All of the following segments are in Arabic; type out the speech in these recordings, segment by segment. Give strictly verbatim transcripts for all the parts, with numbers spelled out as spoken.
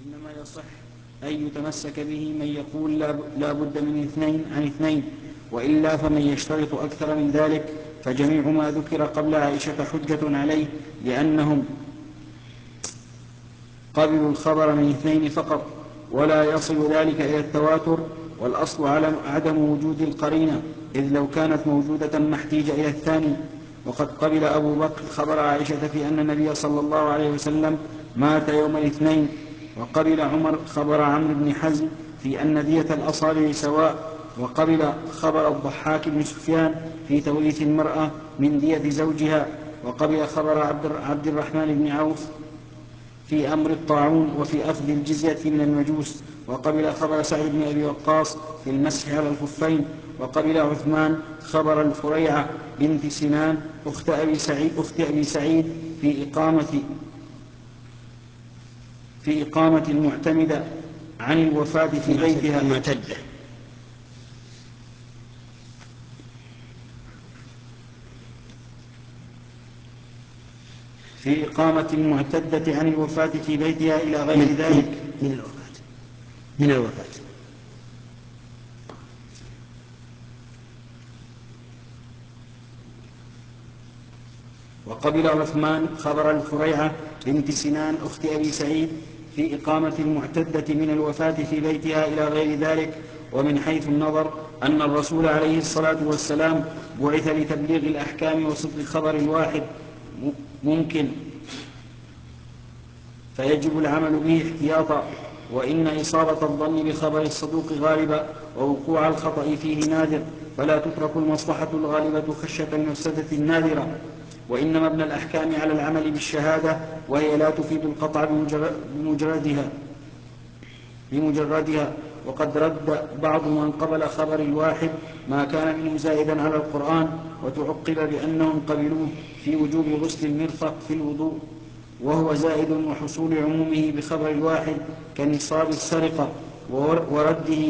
إنما يصح أن يتمسك به من يقول لا بد من اثنين عن اثنين، وإلا فمن يشترط أكثر من ذلك فجميع ما ذكر قبل عائشة حجة عليه، لأنهم قبلوا الخبر من اثنين فقط، ولا يصل ذلك إلى التواتر، والأصل على عدم وجود القرينة، إذ لو كانت موجودة ما احتيج إلى الثاني. وقد قبل أبو بكر خبر عائشة في أن النبي صلى الله عليه وسلم مات يوم الاثنين، وقبل عمر خبر عمرو بن حزم في أن دية الأصابع سواء، وقبل خبر الضحاك بن سفيان في توريث المرأة من دية زوجها، وقبل خبر عبد الرحمن بن عوف في أمر الطاعون وفي أخذ الجزية من المجوس، وقبل خبر سعد بن أبي وقاص في المسح على الخفين، وقبل عثمان خبر الفريعة بنت سنان أخت أبي سعيد, أخت أبي سعيد في إقامة في إقامة المعتمدة عن الوفاة في بيتها المعتدة في إقامة المعتدة عن الوفاة في بيتها إلى غير من ذلك من الوفاة من الوفاة وقبل عثمان خبر الفريعة بنت سنان أخت أبي سعيد في إقامة المعتدة من الوفاة في بيتها إلى غير ذلك. ومن حيث النظر أن الرسول عليه الصلاة والسلام بعث لتبليغ الأحكام وصدق خبر الواحد ممكن، فيجب العمل به احتياطا، وإن إصابة الظن بخبر الصدوق غالبة ووقوع الخطأ فيه نادر، فلا تترك المصلحة الغالبة خشية المفسدة النادرة. وإنما ابن الأحكام على العمل بالشهادة، وهي لا تفيد القطع بمجردها بمجردها وقد رد بعض من قبل خبر الواحد ما كان منه زائدا على القرآن، وتعقب بأنهم قبلوه في وجوب غسل المرفق في الوضوء، وهو زائد وحصول عمومه بخبر الواحد كنصاب السرقة، ورده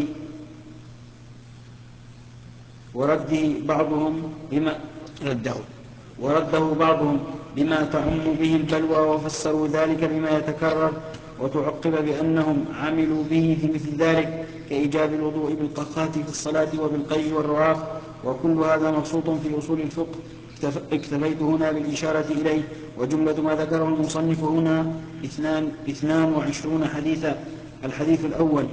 ورده بعضهم بما رده ورده بعضهم بما تعم به البلوى، وفسروا ذلك بما يتكرر، وتعقب بأنهم عملوا به في مثل ذلك كإيجاب الوضوء بالقخات في الصلاة وبالقي والرعاف، وكل هذا مبسوط في أصول الفقه، اكتفيت هنا بالإشارة إليه. وجملة ما ذكره المصنف هنا اثنان, اثنان وعشرون حديثا. الحديث الأول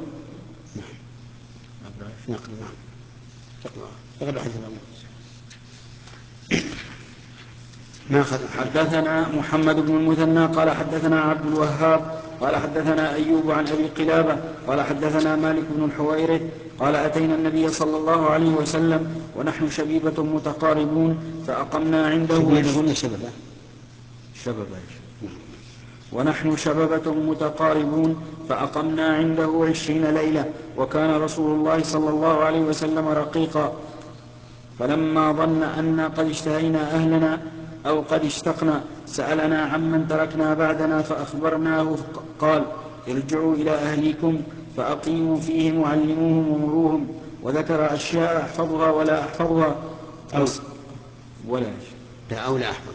ما حدثنا محمد بن المثنى قال حدثنا عبد الوهاب قال حدثنا أيوب عن أبي قلابة قال حدثنا مالك بن الحويرث قال أتينا النبي صلى الله عليه وسلم ونحن شبيبة متقاربون فأقمنا عنده شبيبة شببة شببة ونحن شببة متقاربون فأقمنا عنده عشرين ليلة، وكان رسول الله صلى الله عليه وسلم رقيقا، فلما ظن أنا قد اشتهينا أهلنا أو قد اشتقنا سألنا عمن تركنا بعدنا فأخبرناه، قال ارجعوا إلى أهليكم فأقيموا فيهم وعلموهم ومروهم، وذكر أشياء أحفظها ولا أحفظها أو ولا لا أو لا أحفظها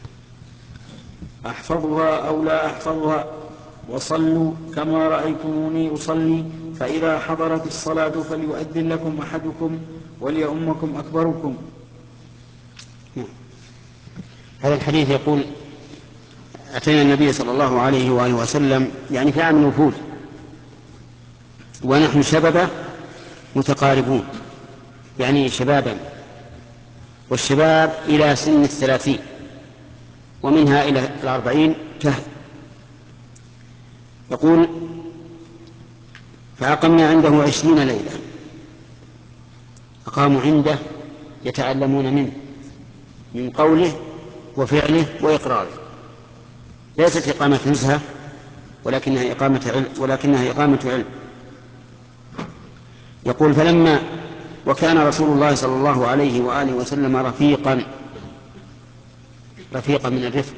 أحفظها أو لا أحفظها وصلوا كما رأيتموني أصلي، فإذا حضرت الصلاة فليؤذن لكم أحدكم وليؤمكم أكبركم. هذا الحديث يقول أتينا النبي صلى الله عليه وآله وسلم يعني في عام الوفود ونحن شبابا متقاربون، يعني شبابا، والشباب إلى سن الثلاثين ومنها إلى الأربعين كهل. يقول فأقمنا عنده عشرين ليلة، أقاموا عنده يتعلمون منه من قوله وفعله وإقراره، ليست إقامة نزهة ولكنها إقامة علم ولكنها إقامة علم. يقول فلما وكان رسول الله صلى الله عليه وآله وسلم رفيقا رفيقا من الرفق،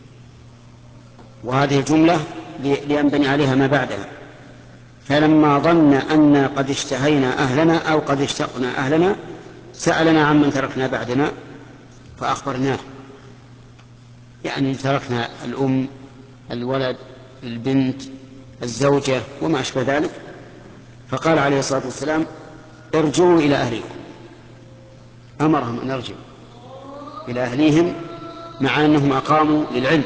وهذه الجملة لينبني عليها ما بعدها. فلما ظن أن قد اشتهينا أهلنا أو قد اشتقنا أهلنا سألنا عمن تركنا بعدنا فأخبرناه، يعني تركنا الأم الولد البنت الزوجة وما أشبه ذلك، فقال عليه الصلاة والسلام ارجعوا إلى أهلكم، أمرهم أن يرجعوا إلى أهليهم مع أنهم أقاموا للعلم.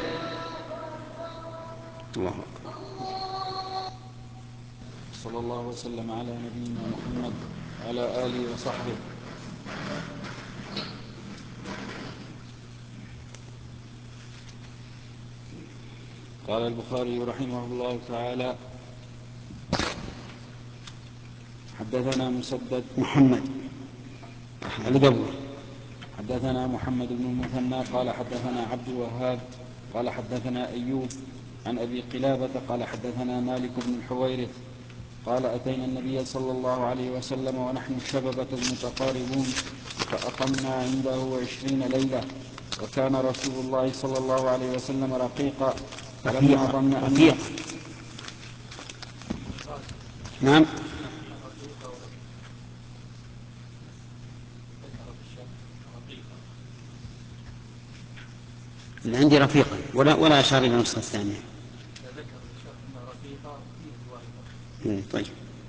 الله أكبر. صلى الله وسلم على نبينا محمد وعلى آله وصحبه. قال البخاري رحمه الله تعالى: حدثنا مسدد محمد اللي قبله حدثنا محمد بن المثنى قال حدثنا عبد الوهاب قال حدثنا أيوب عن أبي قلابة قال حدثنا مالك بن الحويرث قال أتينا النبي صلى الله عليه وسلم ونحن الشببة المتقاربون فأقمنا عنده عشرين ليلة، وكان رسول الله صلى الله عليه وسلم رقيقا فلما ظن أن نعم اللي عندي رفيقا ولا ولا أشار إلى النسخة الثانية. طيب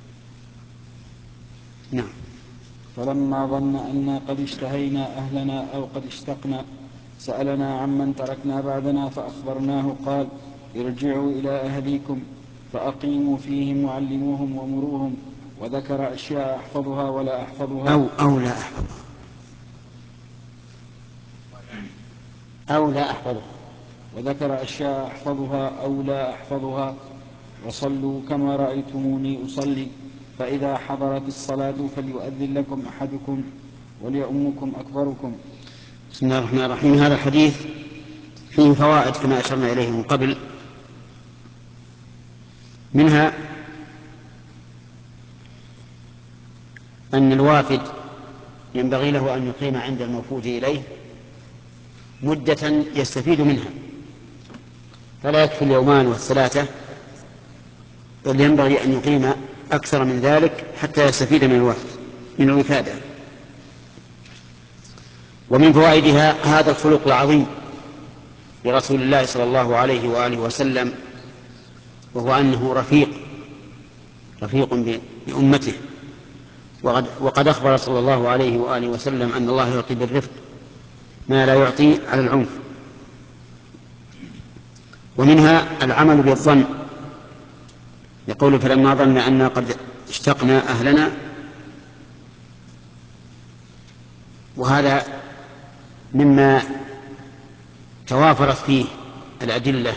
نعم. فلما ظن أنا قد اشتهينا أهلنا أو قد اشتقنا سألنا عمن تركنا بعدنا فأخبرناه قال: ارجعوا إلى أهليكم فأقيموا فيهم وعلموهم ومروهم، وذكر أشياء أحفظها ولا أحفظها أو أو لا أحفظها أو لا أحفظها وذكر أشياء أحفظها أو لا أحفظها وصلوا كما رأيتموني أصلي، فإذا حضرت الصلاة فليؤذن لكم أحدكم وليؤمكم أكبركم. بسم الله الرحمن الرحيم. هذا الحديث فيه فوائد كما أشرنا إليه من قبل، منها أن الوافد ينبغي له أن يقيم عند الموفود إليه مدة يستفيد منها، فلا يكفي اليومان والثلاثة، بل ينبغي أن يقيم أكثر من ذلك حتى يستفيد من الوفد من الوفادة. ومن فوائدها هذا الخلق العظيم لرسول الله صلى الله عليه وآله وسلم، وهو أنه رفيق رفيق بأمته، وقد, وقد أخبر صلى الله عليه وآله وسلم أن الله يعطي بالرفق ما لا يعطي على العنف. ومنها العمل بالظن، يقول: فلما ظن أن قد اشتقنا أهلنا، وهذا مما توافرت فيه الأدلة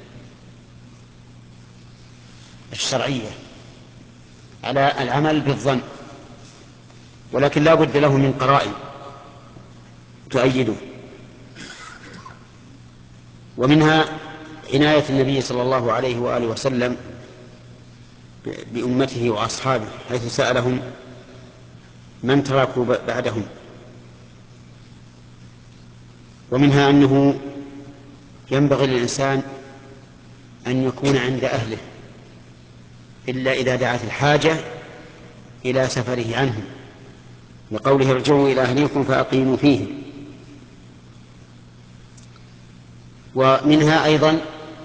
الشرعية على العمل بالظن، ولكن لا بد له من قرائن تؤيده. ومنها عناية النبي صلى الله عليه وآله وسلم بأمته وأصحابه، حيث سألهم من تركوا بعدهم. ومنها أنه ينبغي للإنسان أن يكون عند أهله إلا إذا دعت الحاجة إلى سفره عنهم، لقوله: ارجعوا إلى أهليكم فأقيموا فيهم. ومنها أيضا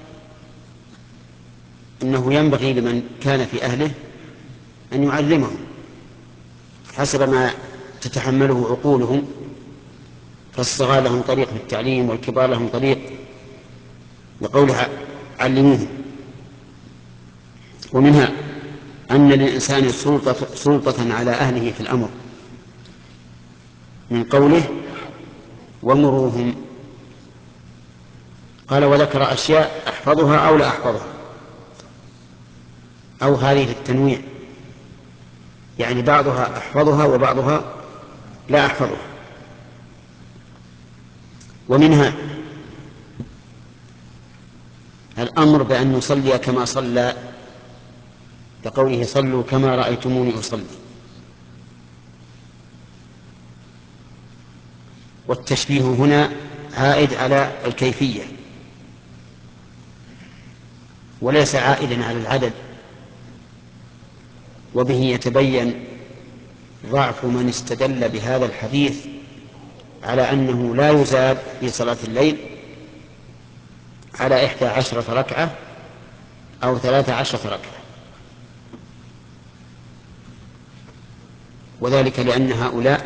أنه ينبغي لمن كان في أهله أن يعلمهم حسب ما تتحمله عقولهم، فالصغار لهم طريق في التعليم والكبار لهم طريق، لقولها علموهم. ومنها أن للإنسان سلطة, سلطة على أهله في الأمر، من قوله: ومروهم. قال: وذكر أشياء أحفظها أو لا أحفظها، أو هذه للتنويع، يعني بعضها أحفظها وبعضها لا أحفظها. ومنها الأمر بأن نصلي كما صلى، كقوله: صلوا كما رأيتموني أصلي. والتشبيه هنا عائد على الكيفية وليس عائدا على العدد، وبه يتبين ضعف من استدل بهذا الحديث على أنه لا يزاد في صلاة الليل على إحدى عشرة ركعة أو ثلاث عشرة ركعة، وذلك لأن هؤلاء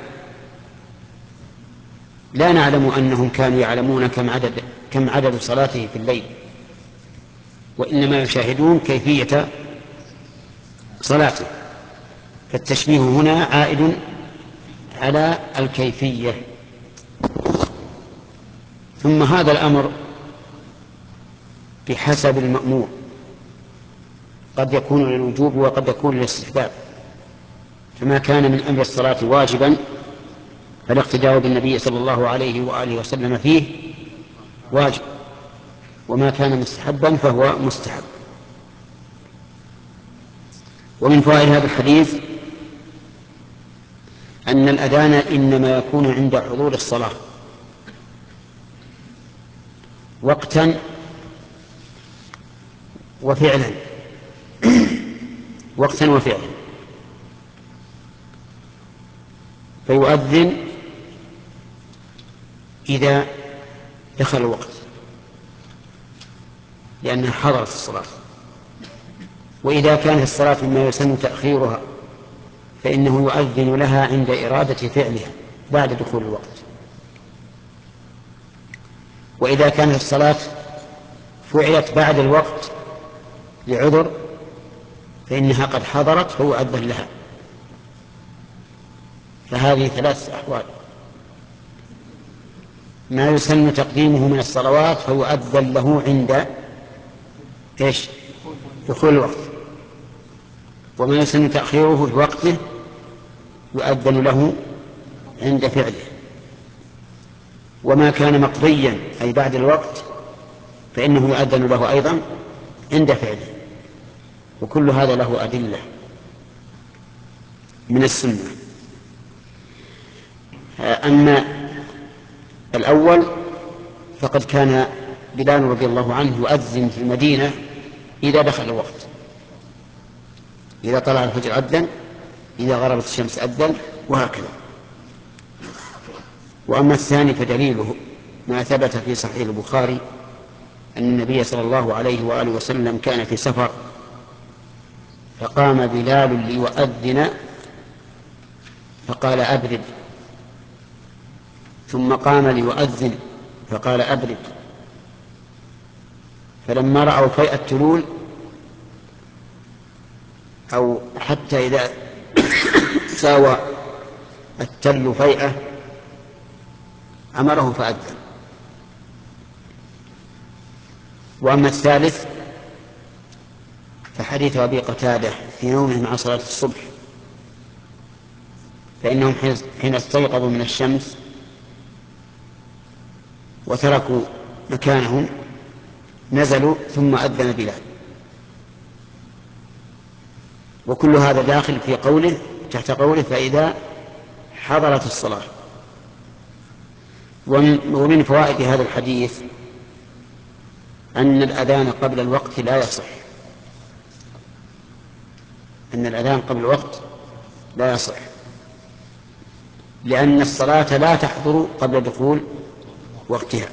لا نعلم أنهم كانوا يعلمون كم عدد كم عدد صلاته في الليل، وإنما يشاهدون كيفية صلاته، فالتشبيه هنا عائد على الكيفية. ثم هذا الأمر بحسب المأمور، قد يكون للوجوب وقد يكون للاستحباب، فما كان من أمر الصلاة واجبا فالاقتداء بالنبي صلى الله عليه وآله وسلم فيه واجب، وما كان مستحبا فهو مستحب. ومن فوائد هذا الحديث أن الأذان إنما يكون عند حضور الصلاة وقتا وفعلا وقتا وفعلا، فيؤذن إذا دخل الوقت لأنها حضرت الصلاة، وإذا كانت الصلاة مما يسن تأخيرها فإنه يؤذن لها عند إرادة فعلها بعد دخول الوقت، وإذا كانت الصلاة فعلت بعد الوقت لعذر فإنها قد حضرت فيؤذن لها. فهذه ثلاث أحوال: ما يسن تقديمه من الصلوات فيؤذن له عند إيش؟ دخول الوقت، وما يسن تأخيره في وقته يؤذن له عند فعله، وما كان مقضيا أي بعد الوقت فإنه يؤذن له أيضا عند فعله، وكل هذا له أدلة من السنة. أما الأول فقد كان بلال رضي الله عنه يؤذن في المدينة إذا دخل الوقت، إذا طلع الفجر أذن، إذا غربت الشمس أذن، وهكذا. وأما الثاني فدليله ما ثبت في صحيح البخاري أن النبي صلى الله عليه وآله وسلم كان في سفر فقام بلال ليؤذن فقال أبرد، ثم قام ليؤذن فقال أبرد، فلما رأوا فيء التلول أو حتى إذا ساوى التل فيئة أمره فأذن. وأما الثالث فحديث أبي قتادة في نومهم عن صلاة الصبح، فإنهم حين استيقظوا من الشمس وتركوا مكانهم نزلوا ثم أذن بلال، وكل هذا داخل في قوله تحت قوله فإذا حضرت الصلاة. ومن فوائد هذا الحديث أن الأذان قبل الوقت لا يصح، أن الأذان قبل الوقت لا يصح، لأن الصلاة لا تحضر قبل دخول وقتها.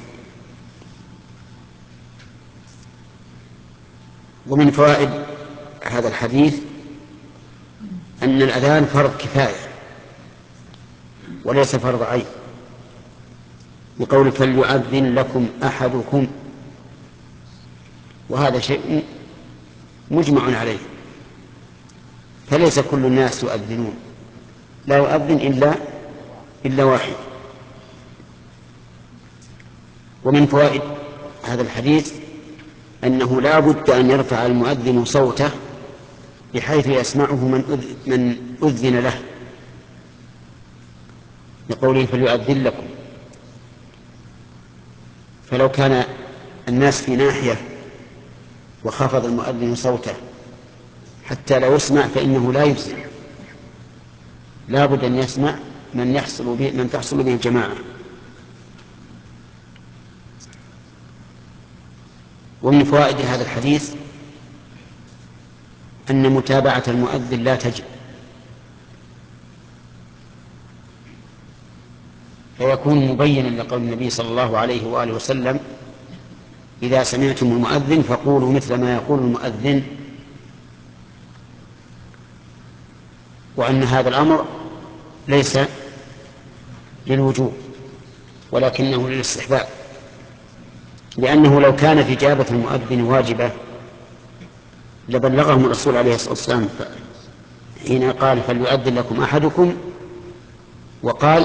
ومن فوائد هذا الحديث أن الأذان فرض كفاية وليس فرض عين، بقول فليؤذن لكم أحدكم، وهذا شيء مجمع عليه، فليس كل الناس يؤذنون، لا يؤذن إلا إلا واحد. ومن فوائد هذا الحديث أنه لا بد أن يرفع المؤذن صوته بحيث يسمعه من من أذن له، بقوله فليؤذن لكم، فلو كان الناس في ناحية وخفض المؤذن صوته حتى لا يسمع فإنه لا يجزي، لا بد أن يسمع من يحصل به من تحصل به الجماعة. ومن فوائد هذا الحديث أن متابعة المؤذن لا تجب، فيكون مبينا لقول النبي صلى الله عليه وآله وسلم إذا سمعتم المؤذن فقولوا مثل ما يقول المؤذن، وأن هذا الأمر ليس للوجوب ولكنه للاستحباب، لأنه لو كانت إجابة المؤذن واجبة لبلغهم الرسول عليه الصلاة والسلام حين قال فليؤذن لكم أحدكم، وقال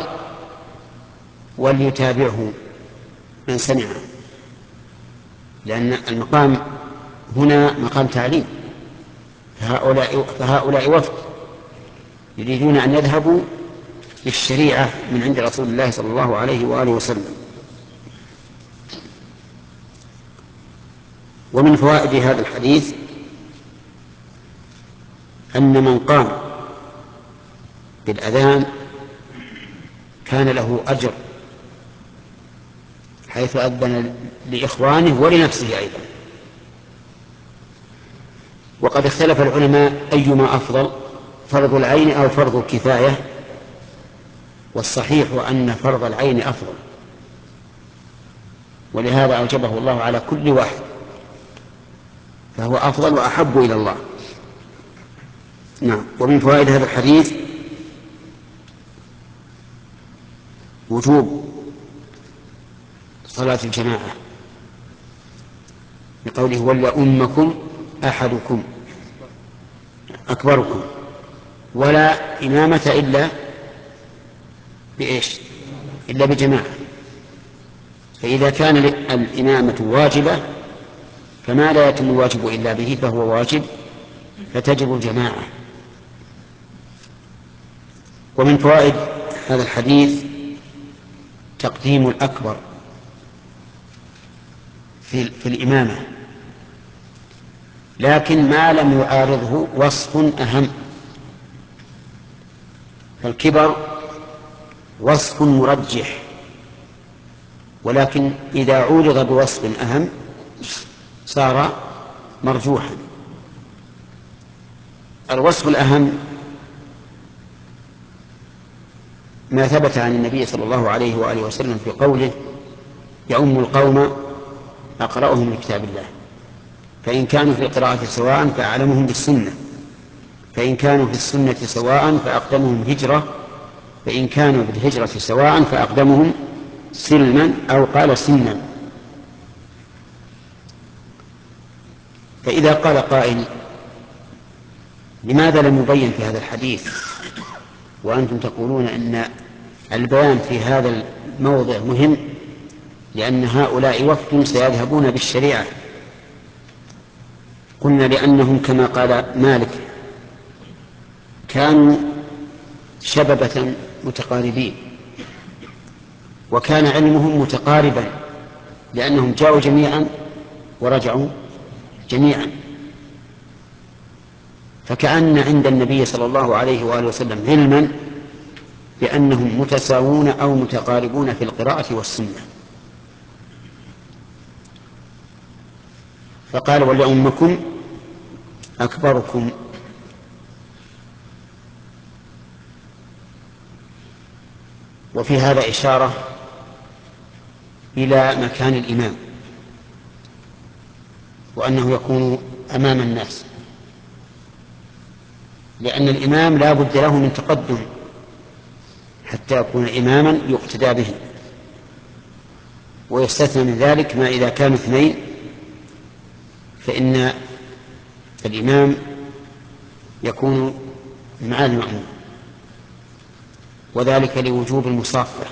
وليتابعه من سمعه، لأن المقام هنا مقام تعليم، فهؤلاء, فهؤلاء وفد يريدون أن يذهبوا بالشريعة من عند رسول الله صلى الله عليه وآله وسلم. ومن فوائد هذا الحديث أن من قام بالأذان كان له أجر حيث أذن لإخوانه ولنفسه أيضا. وقد اختلف العلماء أيما أفضل، فرض العين أو فرض الكفاية، والصحيح أن فرض العين أفضل، ولهذا أوجبه الله على كل واحد، فهو أفضل وأحب إلى الله. نعم. ومن فوائد هذا الحديث وجوب صلاة الجماعة بقوله وليؤمكم أحدكم أكبركم، ولا إمامة إلا بإيش؟ إلا بجماعة. فإذا كان الإمامة واجبة فما لا يتم الواجب إلا به فهو واجب، فتجب الجماعة. ومن فوائد هذا الحديث تقديم الأكبر في, في الإمامة، لكن ما لم يعارضه وصف أهم، فالكبر وصف مرجح، ولكن إذا عورض بوصف أهم صار مرجوحا. الوصف الأهم ما ثبت عن النبي صلى الله عليه وآله وسلم في قوله يؤم القوم أقرأهم لكتاب الله، فإن كانوا في القراءة سواء فأعلمهم بالسنة، فإن كانوا في السنة سواء فأقدمهم هجرة، فإن كانوا بالهجرة سواء فأقدمهم سلما أو قال سنا. فإذا قال قائل لماذا لم يبين في هذا الحديث وأنتم تقولون أن البيان في هذا الموضع مهم، لأن هؤلاء وفد سيذهبون بالشريعة؟ قلنا لأنهم كما قال مالك كانوا شببة متقاربين، وكان علمهم متقاربا، لأنهم جاءوا جميعا ورجعوا جميعا، فكأن عند النبي صلى الله عليه وآله وسلم علما بأنهم متساوون أو متقاربون في القراءة والسنة. فقال ولأمكم أكبركم، وفي هذا إشارة إلى مكان الإمام، وأنه يكون أمام الناس، لأن الإمام لا بد له من تقدم حتى يكون إماما يقتدى به. ويستثنى من ذلك ما إذا كانوا اثنين فإن الإمام يكون مع المأموم، وذلك لوجوب المصافة،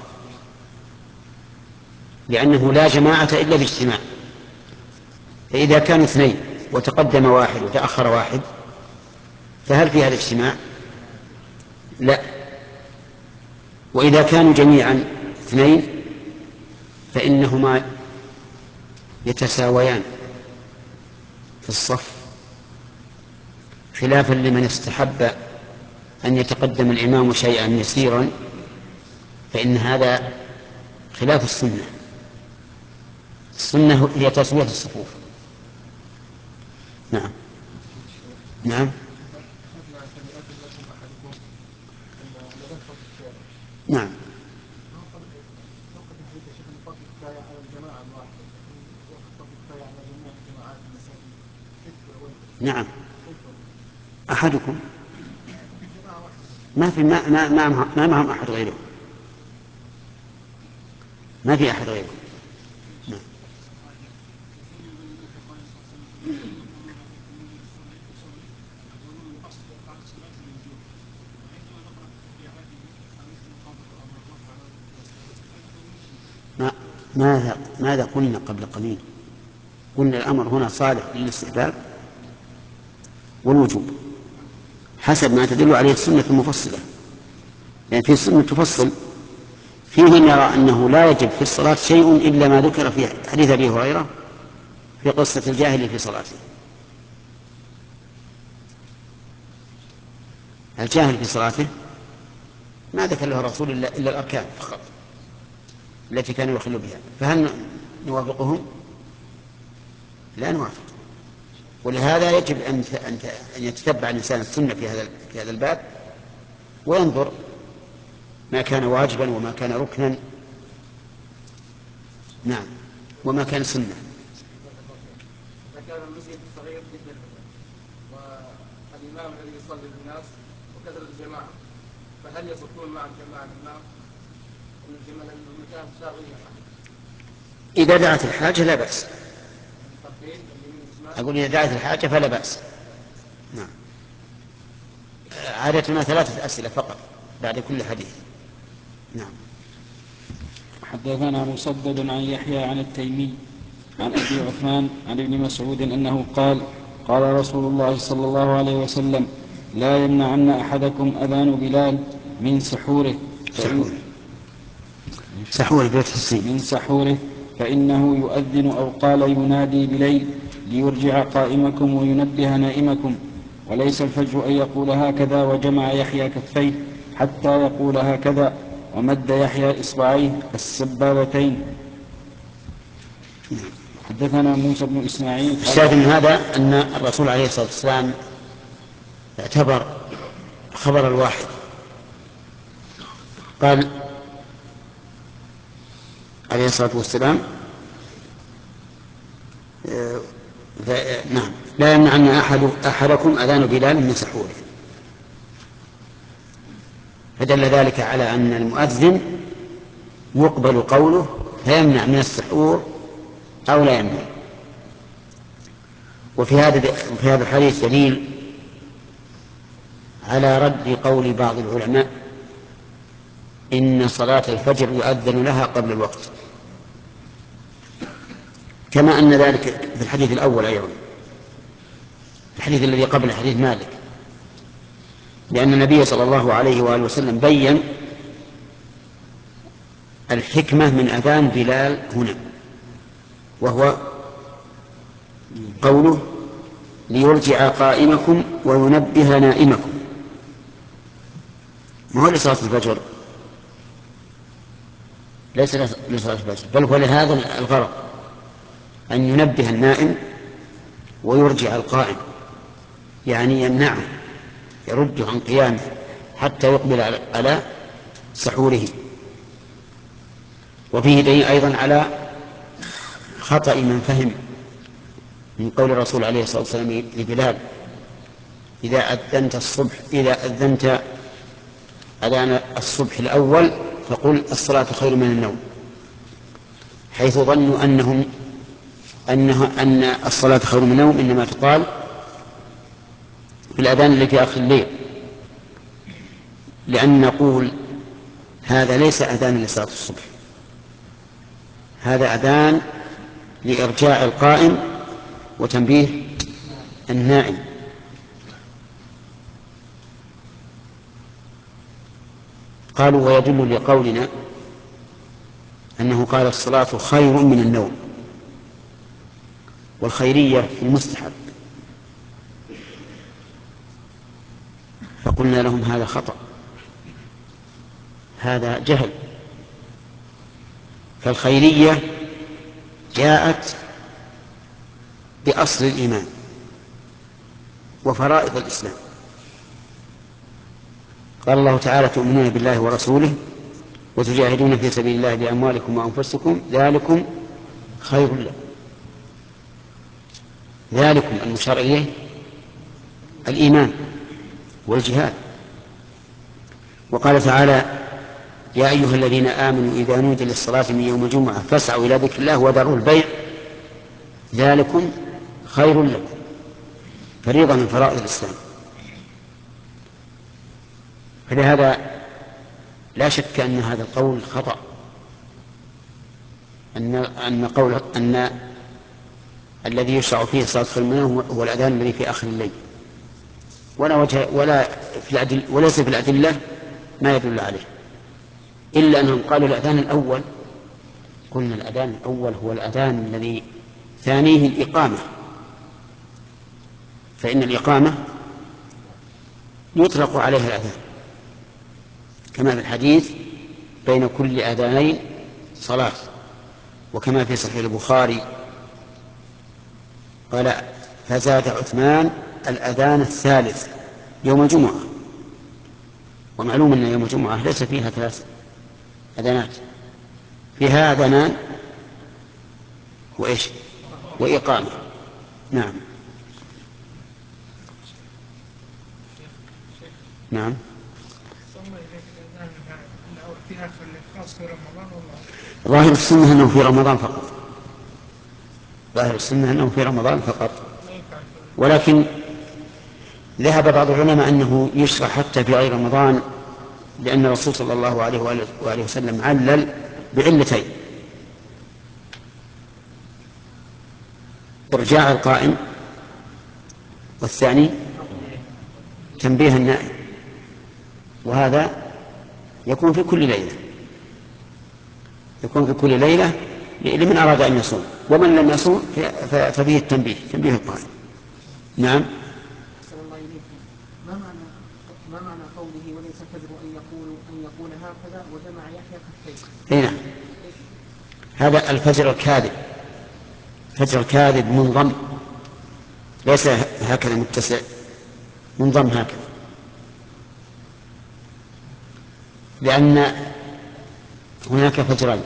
لأنه لا جماعة إلا باجتماع. فإذا كانوا اثنين وتقدم واحد وتأخر واحد فهل فيها الاجتماع؟ لا. وإذا كانوا جميعا اثنين فإنهما يتساويان في الصف، خلافا لمن استحب أن يتقدم الإمام شيئا يسيرا، فإن هذا خلاف السنة. السنة هي تسوية الصفوف. نعم. نعم. نعم. نعم أحدكم ما في ما ما ما, ما معهم أحد غيره ما في أحد غيره نعم. ما ماذا ماذا قلنا قبل قليل؟ قلنا الأمر هنا صالح للاستحباب والوجوب حسب ما تدل عليه السنة المفصلة، لأن في السنة تفصل في من يرى أنه لا يجب في الصلاة شيء إلا ما ذكر في حديث أبي هريرة في قصة الجاهل في صلاته. الجاهل في صلاته ما ذكر له الرسول إلا الأركان فقط التي كان يخل بها، فهل نوافقهم؟ لا نوافق. ولهذا يجب أن يتتبع الإنسان السنة في هذا في هذا الباب وينظر ما كان واجبا وما كان ركنا، نعم، وما كان سنة. كان المسجد صغير جدا والإمام الذي يصلي بالناس وكثرة الجماعة، فهل يصفون مع الجماعة الإمام المكان صغير؟ إذا دعت الحاجة لا بأس. أقول إذا دعت الحاجة فلا بأس. نعم. عادتنا ثلاثة أسئلة فقط بعد كل حديث. نعم. حدثنا مسدد عن يحيى عن التيمي عن أبي عثمان عن ابن مسعود أنه قال قال رسول الله صلى الله عليه وسلم لا يمنعن أحدكم أذان بلال من سحوره سحوره سحوره من سحوره فإنه يؤذن أو قال ينادي بليل ليرجع قائمكم وينبه نائمكم، وليس الفجر أن يقول هكذا وجمع يحيى كفيه حتى يقول هكذا ومد يحيى إصبعيه السبابتين. حدثنا موسى بن إسماعيل. الشاهد من هذا أن الرسول عليه الصلاة والسلام اعتبر خبر الواحد، قال عليه الصلاة والسلام نعم لا يمنعن أحد أحدكم أذان بلال من سحوره، فدل ذلك على أن المؤذن يقبل قوله فيمنع من السحور أو لا يمنع. وفي هذا في هذا الحديث دليل على رد قول بعض العلماء إن صلاة الفجر يؤذن لها قبل الوقت، كما أن ذلك في الحديث الأول أيضا الحديث الذي قبل حديث مالك، لأن النبي صلى الله عليه وآله وسلم بين الحكمة من أذان بلال هنا، وهو قوله ليرجع قائمكم وينبه نائمكم، ما هو لصلاة الفجر، ليس لصلاة الفجر، بل هو لهذا الغرض أن ينبه النائم ويرجع القائم، يعني يمنعه يرده عن قيامه حتى يقبل على سحوره. وفيه دليل أيضا على خطأ من فهم من قول الرسول عليه الصلاة والسلام لبلال إذا أذنت الصبح إذا أذنت أذان الصبح الأول فقل الصلاة خير من النوم، حيث ظنوا أنهم أنه أن الصلاة خير من النوم إنما تقال في الأذان اللي في آخر الليل، لأن نقول هذا ليس أذان لصلاة الصبح، هذا أذان لإرجاع القائم وتنبيه النائم. قالوا ويدل لقولنا أنه قال الصلاة خير من النوم، والخيرية في المستحب، فقلنا لهم هذا خطأ، هذا جهل، فالخيرية جاءت بأصل الإيمان وفرائض الإسلام. قال الله تعالى تؤمنون بالله ورسوله وتجاهدون في سبيل الله بأموالكم وأنفسكم ذلكم خير لكم، ذلكم المشار إليه الإيمان والجهاد. وقال تعالى: يا أيها الذين آمنوا إذا نودي للصلاة من يوم الجمعة فاسعوا إلى ذكر الله وذروا البيع ذلكم خير لكم. فريضة من فرائض الإسلام. فلهذا لا شك أن هذا القول خطأ، أن أن قول أن الذي يشرع فيه صلاة المنام هو الأذان الذي في آخر الليل، ولا وجه ولا في الأدل وليس في الأدلة ما يدل عليه، إلا أنهم قالوا الأذان الأول. قلنا الأذان الأول هو الأذان الذي ثانيه الإقامة، فإن الإقامة يطلق عليها الأذان، كما في الحديث: بين كل أذانين صلاة. وكما في صحيح البخاري قال: فزاد عثمان الأذان الثالث يوم الجمعة. ومعلوم أن يوم الجمعة ليس فيها ثلاث أذانات، فيها أذانان وإيش وإقامة. نعم نعم ظاهر السنة أنه في رمضان فقط، ظاهر السنة أنه في رمضان فقط. ولكن ذهب بعض العلماء أنه يشرع حتى في غير رمضان، لأن الرسول صلى الله عليه وآله وسلم علل بعلتين: إرجاع القائم، والثاني تنبيه النائم. وهذا يكون في كل ليلة، يكون في كل ليلة لمن أراد أن يصوم، ومن لم يصوم ففيه التنبيه، تنبيه القائم. نعم. ما معنى ما معنى قوله وليس الفجر أن يقول أن يقول هكذا وجمع يحيى خفين؟ نعم، هذا الفجر الكاذب، الفجر الكاذب منضم، ليس هكذا متسع، منضم هكذا، لأن هناك فجرين: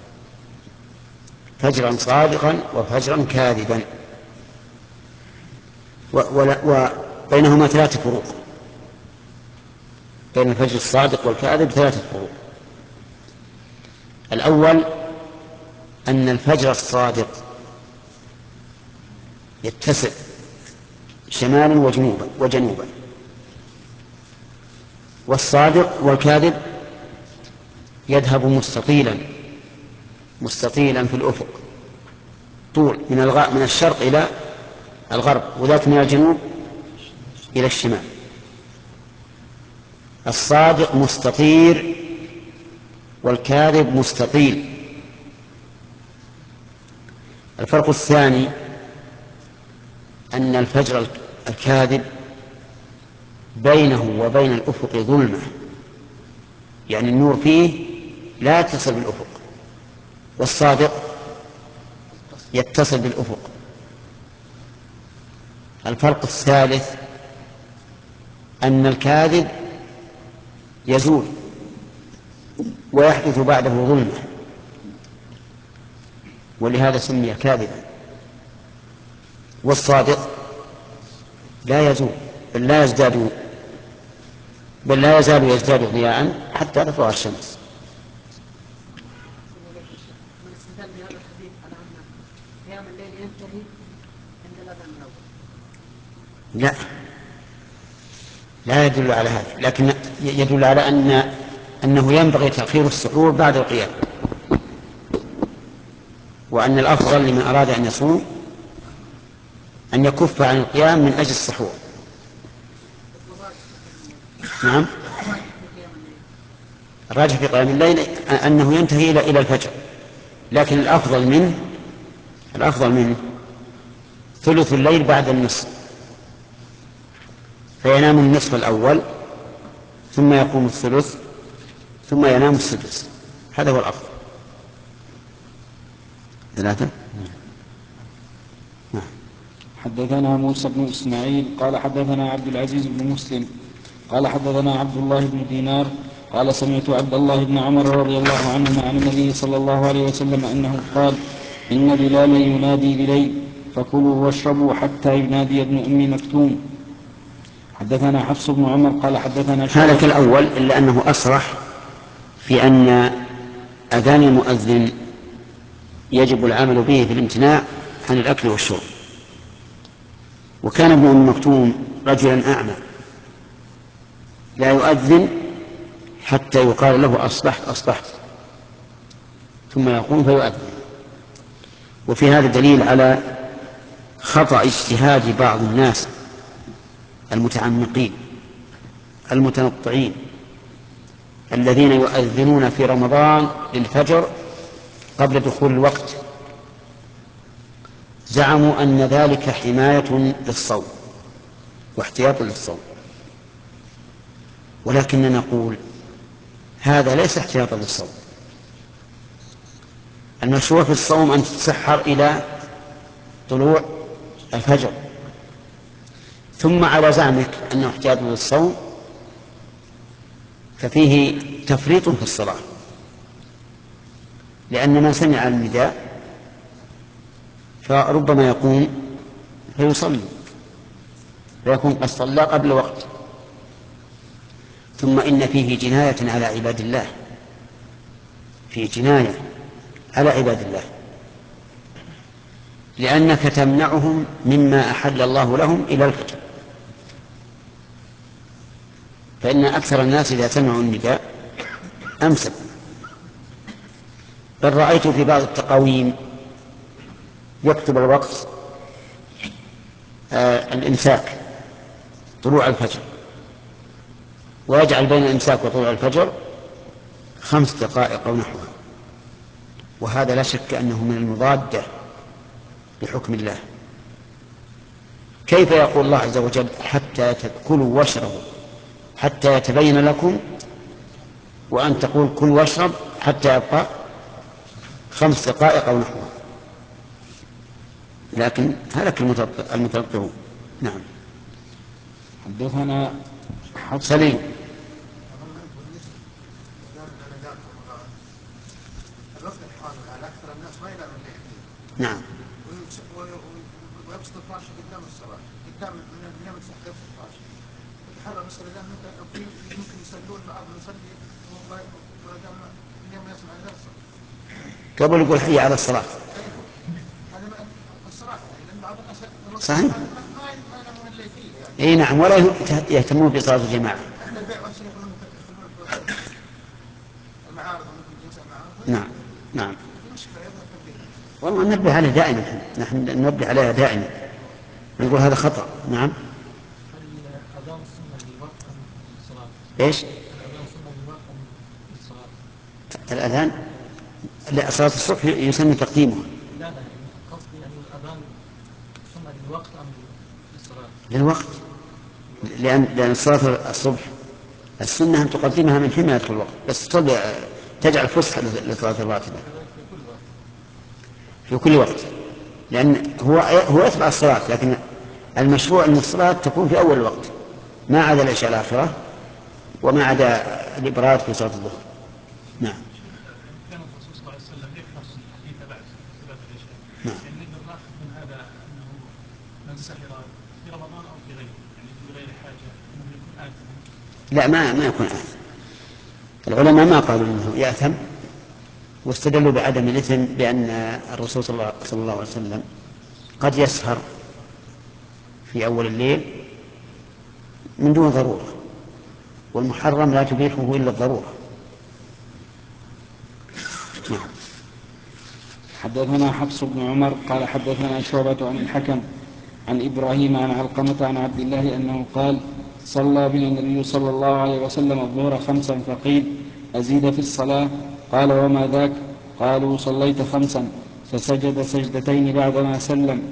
فجرا صادقا وفجرا كاذبا، وبينهما ثلاثة فروق. بين الفجر الصادق والكاذب ثلاثة فروق. الأول أن الفجر الصادق يتسع شمالا وجنوبا وجنوبا، والصادق والكاذب يذهب مستطيلا مستطيلا في الأفق، طول من الغ... من الشرق إلى الغرب، وذاك من الجنوب إلى الشمال. الصادق مستطير والكاذب مستطيل. الفرق الثاني أن الفجر الكاذب بينه وبين الأفق ظلمة، يعني النور فيه لا يتصل بالأفق، والصادق يتصل بالأفق. الفرق الثالث أن الكاذب يزول ويحدث بعده ظلمة، ولهذا سمي كاذبا. والصادق لا يزول، بل لا يزداد بل لا يزال يزداد ضياء حتى تطلع الشمس. لا، لا يدل على هذا، لكن يدل على أن أنه ينبغي تأخير السحور بعد القيام، وأن الأفضل لمن أراد أن يصوم أن يكف عن القيام من أجل السحور. نعم، الراجح في قيام الليل أنه ينتهي إلى الفجر، لكن الأفضل منه الأفضل منه ثلث الليل بعد النصف، فينام النصف الأول ثم يقوم الثلث ثم ينام السدس، هذا هو الأفضل. ثلاثة. حدثنا موسى بن إسماعيل قال حدثنا عبد العزيز بن مسلم قال حدثنا عبد الله بن دينار قال سمعت عبد الله بن عمر رضي الله عنهما عن النبي صلى الله عليه وسلم أنه قال: إن بلالا ينادي بليل فكلوا واشربوا حتى ينادي ابن أم مكتوم. حدثنا حفص بن عمر قال حدثنا هذا كالأول إلا أنه أصرح في أن أذان المؤذن يجب العمل به في الامتناع عن الأكل والشرب. وكان ابن أم مكتوم رجلا أعمى لا يؤذن حتى يقال له أصبحت أصبحت ثم يقوم فيؤذن. وفي هذا دليل على خطأ اجتهاد بعض الناس المتعمقين المتنطعين الذين يؤذنون في رمضان للفجر قبل دخول الوقت، زعموا أن ذلك حماية للصوم واحتياط للصوم، ولكننا نقول هذا ليس احتياطا للصوم. المشروع في الصوم أن تتسحر إلى طلوع الفجر، ثم على زعمك أنه احتياط للصوم ففيه تفريط في الصلاة، لأن من سمع النداء فربما يقوم فيصلي فيكون قد صلى قبل وقت. ثم إن فيه جناية على عباد الله، فيه جناية على عباد الله، لأنك تمنعهم مما أحل الله لهم إلى الفجر. فإن أكثر الناس إذا سمعوا النداء أمسكوا. بل رأيت في بعض التقاويم يكتب الوقت آه الإمساك طلوع الفجر، ويجعل بين الإمساك وطلوع الفجر خمس دقائق أو نحوها، وهذا لا شك أنه من المضادة بحكم الله. كيف يقول الله عز وجل حتى تأكلوا واشربوا حتى يتبين لكم، وأن تقول كل واشرب حتى يبقى خمس دقائق أو نحوها؟ لكن هلك المتنطعون. نعم. حدثنا سليم. نعم. ويبسط الفراش قدام الصلاة قدام من يمسح يبسط الفراش يتحرى مثل إذا ممكن يصلون بعض يصلي ولدام من يوم يسمع الدرس قبل يقول حي على الصلاة. هذا الصلاة لأن بعض الناس صحيح. ما ينامون الليل فيه اي نعم، ولا يهتمون بصلاة الجماعة. البيع والشراء المعارض ممكن معارض. نعم نعم. والله ننبه عليه دائما، نحن ننبه عليها دائما، نقول هذا خطأ. نعم. الأذان سنة لوقت الصلاة. ايش؟ الأذان سنة لوقت الصلاة. الأذان لا، صلاة الصبح يسن تقديمه. لا لا قصدي يعني الأذان سنة للوقت أم للصلاة؟ للوقت، لأن لأن صلاة الصبح السنة أن تقدمها من حين يدخل الوقت، بس تصلي تجعل فسحة لصلاة الراتبة في كل وقت، لأن هو هو يتبع الصلاة، لكن المشروع أن الصلاة تكون في أول الوقت ما عدا العشاء الآخرة وما عدا الإبراد في صلاة الظهر. نعم. كان الرسول صلى الله عليه وسلم يحرص الحديث بعد صلاة العشاء. نعم. يعني نقدر ناخذ من هذا أنه من سهر في رمضان أو في غيره، يعني في غير حاجة أنه يكون آثما. لا، ما ما يكون آثم. العلماء ما قالوا أنه يأثم، واستدلوا بعدم الإثم بأن الرسول صلى الله عليه وسلم قد يسهر في أول الليل من دون ضرورة، والمحرم لا تبيحه إلا الضرورة. نعم. حدثنا حفص بن عمر قال حدثنا شعبة عن الحكم عن إبراهيم عن علقمة عن عبد الله أنه قال صلى بنا النبي صلى الله عليه وسلم الظهر خمسا فقيل أزيد في الصلاة؟ قال وما ذاك؟ قالوا صليت خمسا، فسجد سجدتين بعدما سلم.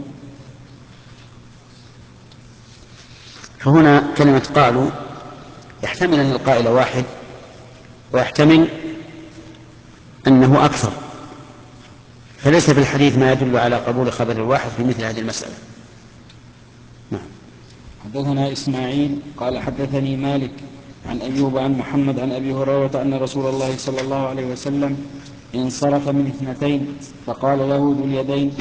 فهنا كلمة قالوا يحتمل أن القائل واحد، ويحتمل أنه أكثر، فليس في الحديث ما يدل على قبول خبر الواحد في مثل هذه المسألة. نعم. حدثنا إسماعيل قال حدثني مالك عن أيوب عن محمد عن أبي هريرة أن رسول الله صلى الله عليه وسلم انصرف من اثنتين فقال له ذو اليدين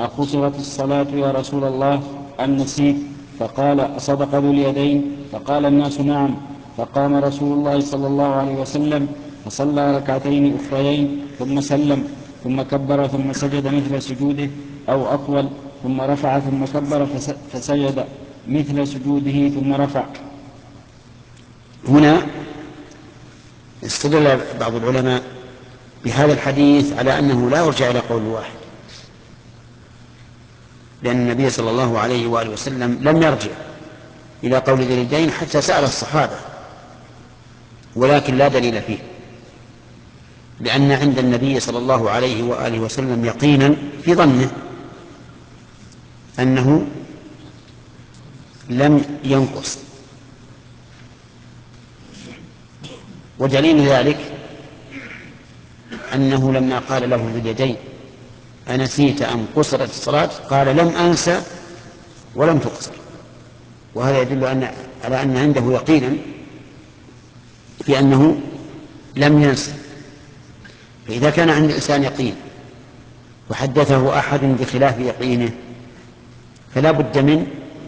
أقصرت الصلاة يا رسول الله أم نسيت؟ فقال: أصدق ذو اليدين؟ فقال الناس: نعم. فقام رسول الله صلى الله عليه وسلم فصلى ركعتين أخريين ثم سلم، ثم كبر ثم سجد مثل سجوده أو أطول، ثم رفع ثم كبر فسجد مثل سجوده ثم رفع. هنا استدل بعض العلماء بهذا الحديث على أنه لا يرجع إلى قول واحد، لأن النبي صلى الله عليه وآله وسلم لم يرجع إلى قول ذي اليدين حتى سأل الصحابة، ولكن لا دليل فيه، لأن عند النبي صلى الله عليه وآله وسلم يقينا في ظنه أنه لم ينقص. ودليل ذلك أنه لما قال له ذو اليدين: أنسيت أم قصرت الصلاة؟ قال: لم أنسى ولم تقصر. وهذا يدل أن على أن عنده يقينا في أنه لم ينسى. فإذا كان عند الإنسان يقين وحدثه أحد بخلاف يقينه فلا بد من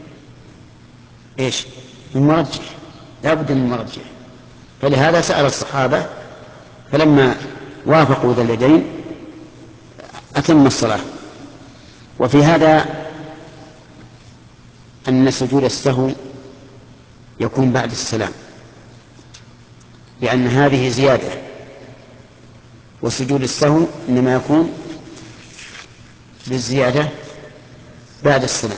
إيش؟ من مرجح، لا بد من مرجح. فلهذا سأل الصحابة، فلما وافقوا ذا اليدين أتم الصلاة. وفي هذا أن سجود السهو يكون بعد السلام، لأن هذه زيادة، وسجود السهو إنما يكون بالزيادة بعد السلام.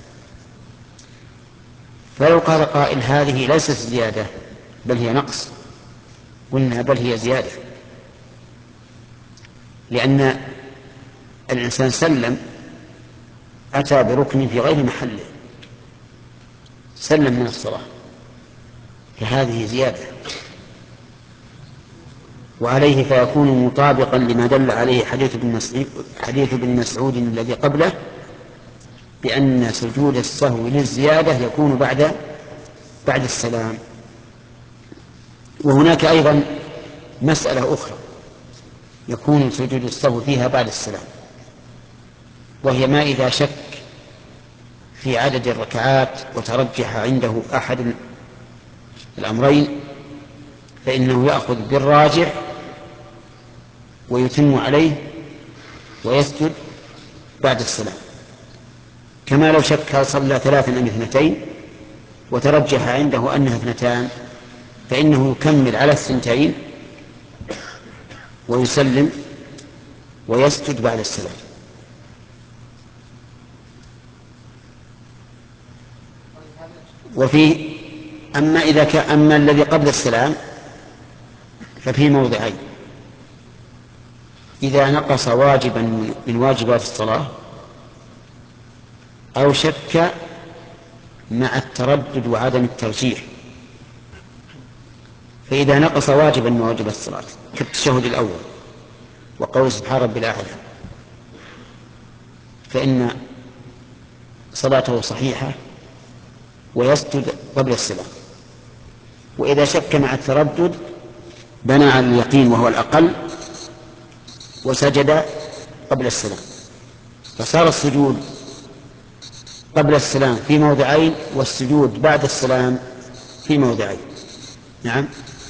فلو قال قائل: هذه ليست زيادة بل هي نقص، قلنا: بل هي زيادة، لأن الإنسان سلم، أتى بركن في غير محله، سلم من الصلاة، فهذه زيادة، وعليه فيكون مطابقا لما دل عليه حديث ابن مسعود, حديث ابن مسعود الذي قبله، بأن سجود السهو للزيادة يكون بعد بعد السلام. وهناك أيضا مسألة أخرى يكون سجود السهو فيها بعد السلام، وهي ما إذا شك في عدد الركعات وترجح عنده أحد الأمرين فإنه يأخذ بالراجح ويتم عليه ويسجد بعد السلام، كما لو شك هل صلى ثلاثا أم اثنتين وترجح عنده أنها اثنتان، فإنه يكمل على الثنتين ويسلم ويسجد بعد السلام. وفي أما إذا كان أما الذي قبل السلام ففي موضعين: إذا نقص واجبا من واجبات الصلاة، أو شك مع التردد وعدم الترجيح. فإذا نقص واجبا من واجبات الصلاة كالتشهد الأول وقول سبحان ربي الأعلى، فإن صلاته صحيحة ويسجد قبل السلام. وإذا شك مع التردد بنى على اليقين وهو الأقل وسجد قبل السلام، فصار السجود قبل السلام في موضعين والسجود بعد السلام في موضعين. نعم.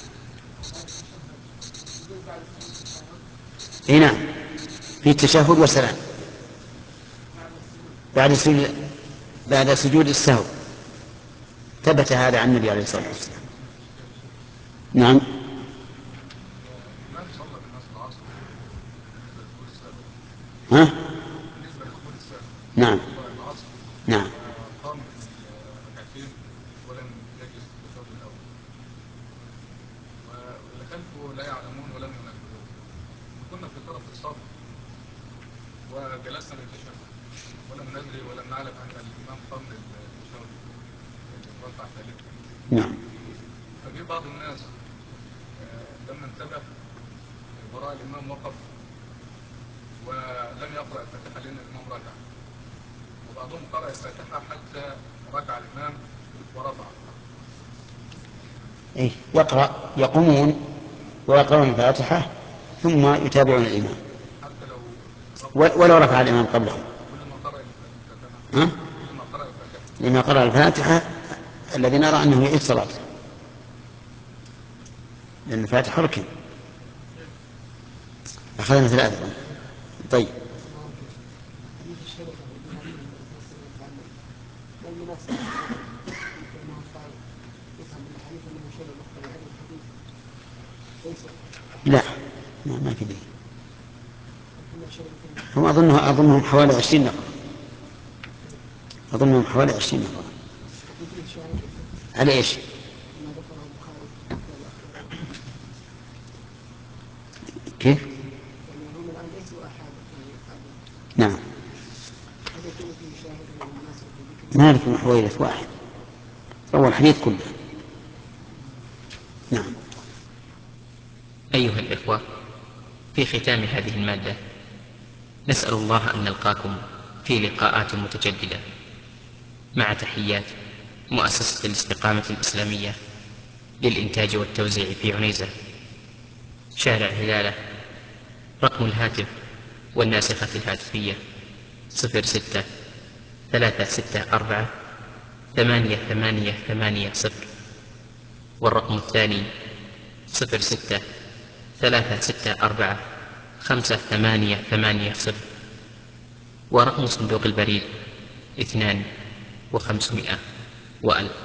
اي نعم، في التشهد والسلام بعد سجود بعد سجود السهو، ثبت هذا عن النبي عليه الصلاة والسلام. نعم. ها؟ نعم نعم. قام ركعتين ولم يجلس في الشوط الاول، واللي خلفه لا يعلمون ولم ينبهون، كنا في طرف الصف وجلسنا للتشهد ولم ندري ولم نعلم ان الامام قام للتشهد الركعه الثالثه. نعم. فجي بعض الناس لما انتبه وراء الامام وقف ولم يقرأ الفاتحة لأن الإمام ركع، وبعضهم قرأ الفاتحة حتى ركع الإمام ورفع. إيه، يقرأ، يقومون ويقرأون الفاتحة ثم يتابعون الإمام حتى لو ولو رفع الإمام قبلهم. كل ما ها؟ لما قرأ الفاتحة الذي نرى أنه يعيد صلاته، لأن الفاتحة ركن. أخذنا ثلاثة. طيب لا ما, ما في دليل. هم أظنه أظنهم حوالي عشرين نفر، أظنهم حوالي عشرين نفر. على إيش؟ كيف؟ نعم نعرف من حويلة واحد روى الحديث كله. نعم. أيها الإخوة، في ختام هذه المادة نسأل الله أن نلقاكم في لقاءات متجددة، مع تحيات مؤسسة الاستقامة الإسلامية للإنتاج والتوزيع في عنيزة، شارع هلالة. رقم الهاتف والناسخة الهاتفية صفر ستة ثلاثة ستة أربعة ثمانية ثمانية ثمانية صفر، والرقم الثاني صفر ستة ثلاثة ستة أربعة خمسة ثمانية ثمانية صفر، ورقم صندوق البريد اثنان وخمسمائة وألف.